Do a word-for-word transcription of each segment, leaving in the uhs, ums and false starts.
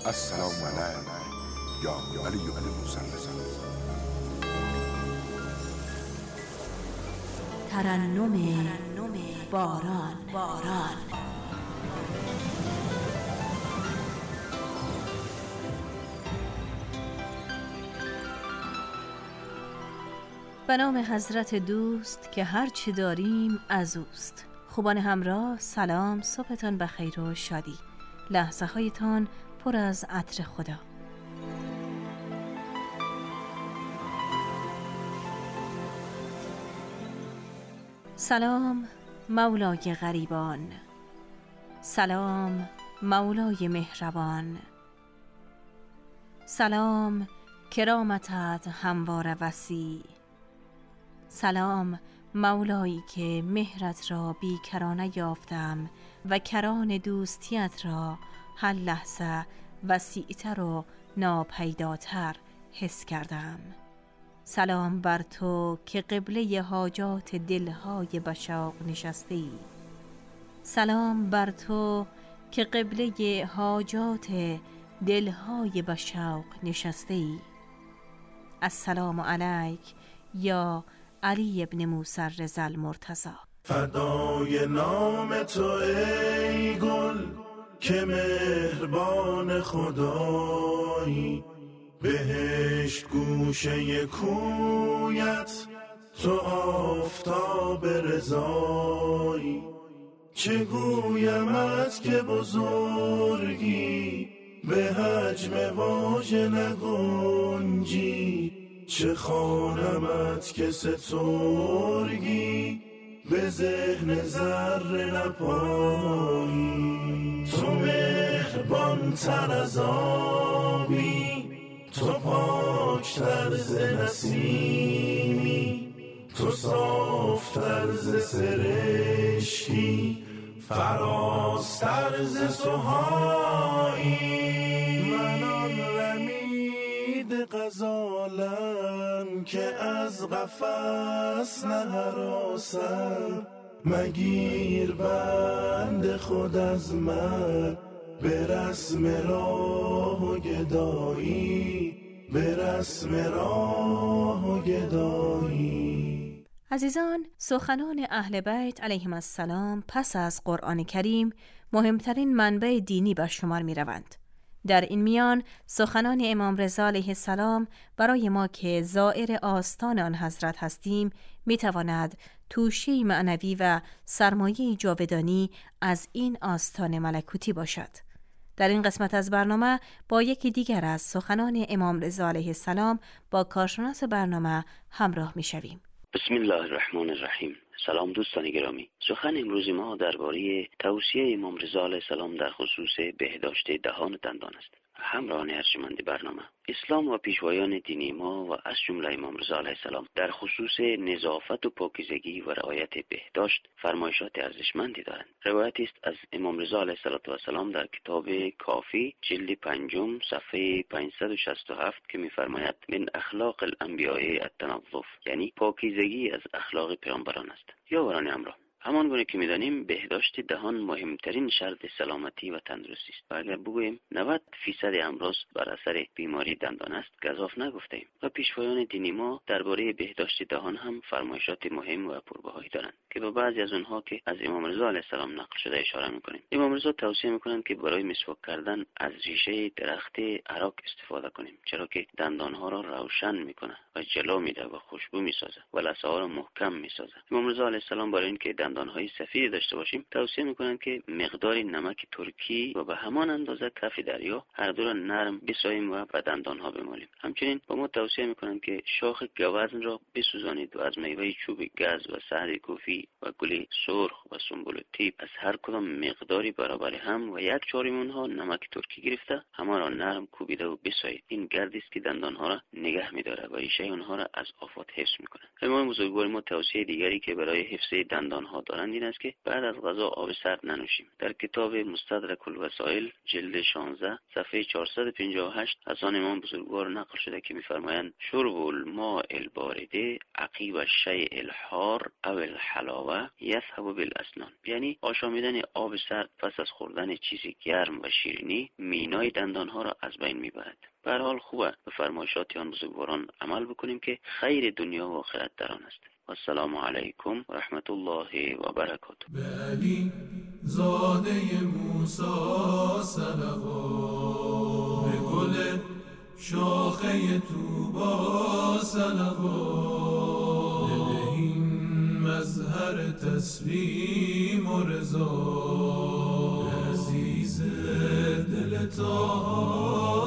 السلام علیک یا علی بن موسی الرضا. ترنم باران باران به نام حضرت دوست که هر چی داریم از اوست. خوبان همراه، سلام، صبحتان بخیر و شادی، لحظه هایتان پر از عطر خدا. سلام مولای غریبان، سلام مولای مهربان، سلام کرامتت هموار وسیع، سلام مولایی که مهرت را بیکرانه یافتم و کران دوستیت را هر لحظه وسیعتر و ناپیداتر حس کردم. سلام بر تو که قبله حاجات دلهای بشاق نشسته ای. سلام بر تو که قبله حاجات دلهای بشاق نشسته ای. السلام علیک یا علی ابن موسی الرضا المرتضی. فدای نام تو ای گل که مهربان خدایی، بهشت گوشه کویت تو آفتاب رضایی. چه گویمت که بزرگی به حجم واژه نگنجی، چه خوانمت که سترگی به ذهن ذره نپایی. تو مهربان تر از آبی، تو پاک تر ز نسیمی، تو صاف تر ز سرشکی، فرازتر ز سوهایی. من آن رمید غزالم که از قفس نهراسم، مگیر بند خود از من به رسم راه و گدایی، به رسم راه و گدایی. عزیزان، سخنان اهل بیت علیهم السلام پس از قرآن کریم مهمترین منبع دینی به شمار می روند. در این میان سخنان امام رضا علیه السلام برای ما که زائر آستان آن حضرت هستیم می تواند توشی معنوی و سرمایه جاودانی از این آستان ملکوتی باشد. در این قسمت از برنامه با یکی دیگر از سخنان امام رضا علیه السلام با کارشناس برنامه همراه می شویم. بسم الله الرحمن الرحیم. سلام دوستان گرامی. سخن امروز ما درباره توصیه امام رضا علیه السلام در خصوص بهداشت دهان و دندان است. همراهان ارجمند برنامه، اسلام و پیشوایان دینی ما و از جمله امام رضا علیه السلام در خصوص نظافت و پاکیزگی و رعایت بهداشت فرمایشات ارزشمندی دارند. روایتی است از امام رضا علیه السلام در کتاب کافی جلد پنجم صفحه پانصد و شصت و هفت که می‌فرماید من اخلاق الانبیاء التنظف، یعنی پاکیزگی از اخلاق پیامبران است. یاوران همراه، همان گونه که می‌دانیم بهداشت دهان مهمترین شرط سلامتی و تندرستی است و اگر بگوییم نود درصد امراض بر اثر بیماری دندان است گزاف نگفتیم. و پیشوایان دینی ما درباره بهداشت دهان هم فرمایشات مهم و پربهایی دارند که به بعضی از آنها که از امام رضا علیه السلام نقل شده اشاره می‌کنیم. امام رضا توصیه می‌کنند که برای مسواک کردن از ریشه درخت اراک استفاده کنیم، چرا که دندان‌ها را روشن می‌کند و جلو می‌دهد و خوشبو می‌سازد و لثه‌ها را محکم می‌سازد. امام رضا علیه السلام برای اینکه دندان‌های سفید داشته باشیم توصیه می‌کنند که مقدار نمک ترکی و به همان اندازه کف دریا هر دو را نرم بساییم و به دندان‌ها بمالیم. همچنین با ما توصیه می‌کنند که شاخ گوزن را بسوزانید و از میوه چوب گز و سعد کوفی و گل سرخ و سنبل طیب از هر کدام مقداری برابر هم و یک چهارم آنها نمک ترکی گرفته همه را نرم کوبیده و بسایید. این گردی است که دندان‌ها را نگه می‌دارد و ریشه آنها را از آفات حفظ می‌کند. امام بزرگوار ما توصیه دیگری که برای حفظ دندان‌ها دارند این است که بعد از غذا آب سرد ننوشیم. در کتاب مستدرک الوسائل جلد شانزده صفحه چهارصد و پنجاه و هشت از آن امام بزرگوار نقل شده که می‌فرمایند شرب الماء البارد عقیب الشیء الحار او الحلاوه یذهب بالاسنان، یعنی آشامیدن آب سرد پس از خوردن چیزی گرم و شیرینی مینای دندانها را از بین میبرد. به هر حال خوبه به فرمایشات آن بزرگواران عمل بکنیم که خیر دنیا و آخرت در آن است. السلام علیکم و رحمت الله و برکاته. به علی زاده موسی صلوات، به گل شاخه طوبا صلوات، بدهیم مظهر تسلیم و رضا، به عزیز دل طه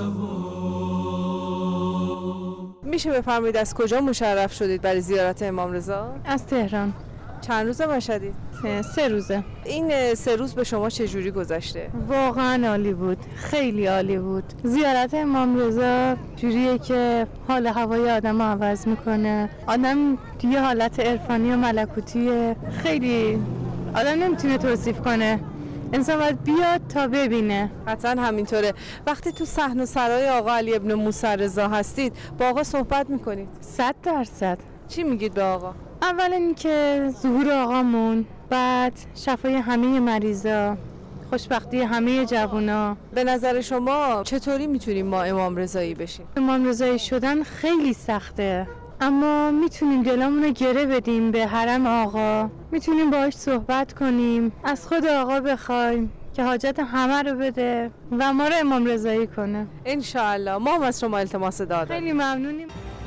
صلوات. میشه بفرمایید از کجا مشرف شدید برای زیارت امام رضا؟ از تهران. چند روزه باشدید؟ سه روزه. این سه روز به شما چجوری گذشته؟ واقعا عالی بود، خیلی عالی بود. زیارت امام رضا جوریه که حال هوای آدم عوض میکنه. آدم یه حالت عرفانی و ملکوتیه، خیلی آدم نمیتونه توصیف کنه. انسان باید بیاد تا ببینه. قطعا همینطوره. وقتی تو صحن و سرای آقا علی ابن موسی رضا هستید با آقا صحبت میکنید؟ صد درصد. چی میگید به آقا؟ اول اینکه ظهور آقامون، بعد شفای همه مریضا، خوشبختی همه جوونا. به نظر شما چطوری میتونیم ما امام رضایی بشیم؟ امام رضایی شدن خیلی سخته، اما میتونیم دلمون رو گره بدیم به حرم آقا، میتونیم باهاش صحبت کنیم، از خود آقا بخوایم که حاجت همه رو بده و ما رو امام رضایی کنه. انشاءالله. ما هم از شما التماس دادیم. خیلی ممنونیم.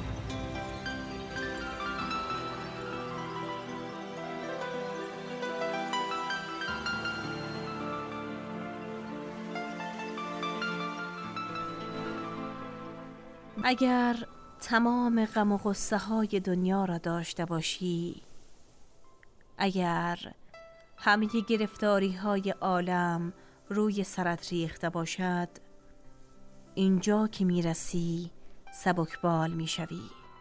اگر تمام غم و غصه های دنیا را داشته باشی، اگر همه گرفتاری های عالم روی سرت ریخته باشد، اینجا که میرسی سبکبال میشوی.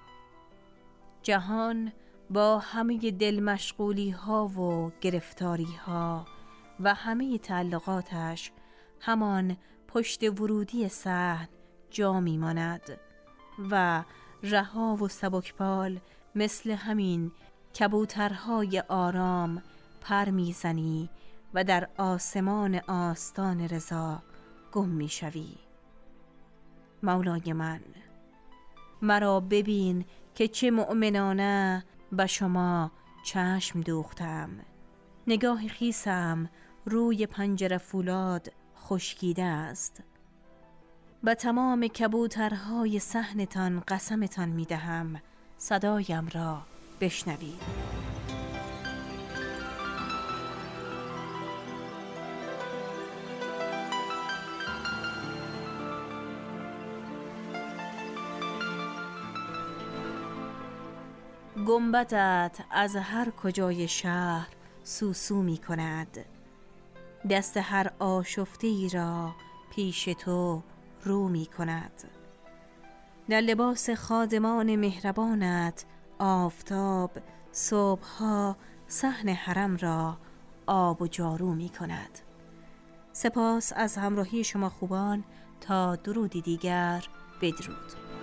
جهان با همه دل مشغولی ها و گرفتاری ها و همه تعلقاتش همان پشت ورودی صحن جا میماند و رها و سبکبال مثل همین کبوترهای آرام پر میزنی و در آسمان آستان رضا گم میشوی. مولای من، مرا ببین که چه مؤمنانه به شما چشم دوختم. نگاه خیسم روی پنجره فولاد خشکیده است. به تمام کبوترهای صحنتان قسمتان میدهم صدایم را بشنوید. گنبدت از هر کجای شهر سوسو می کند، دست هر آشفته را پیش تو رو می کند. در لباس خادمان مهربانت آفتاب صبحها صحن حرم را آب و جارو می کند. سپاس از همراهی شما خوبان. تا درودی دیگر، بدرود.